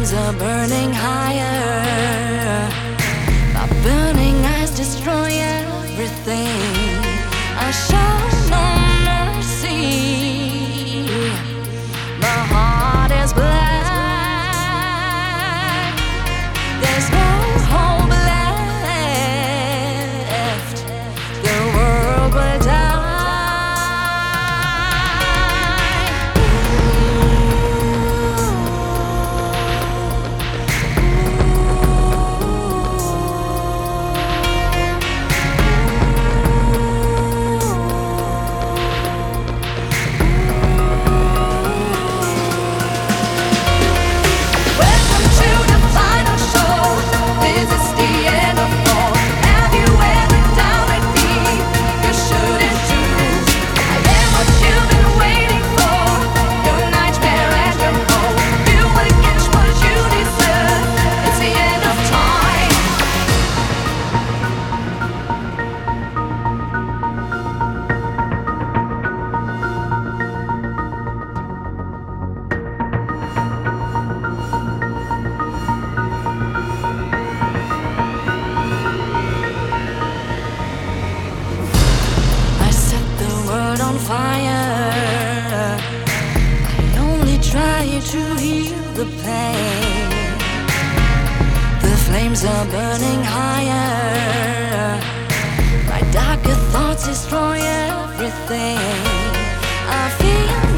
flames are burning higher. My burning eyes destroy everything. I show no mercy. My heart is black. There's no hope left. The world will die. On fire, I only try to heal the pain. The flames are burning higher. My darker thoughts destroy everything. I feel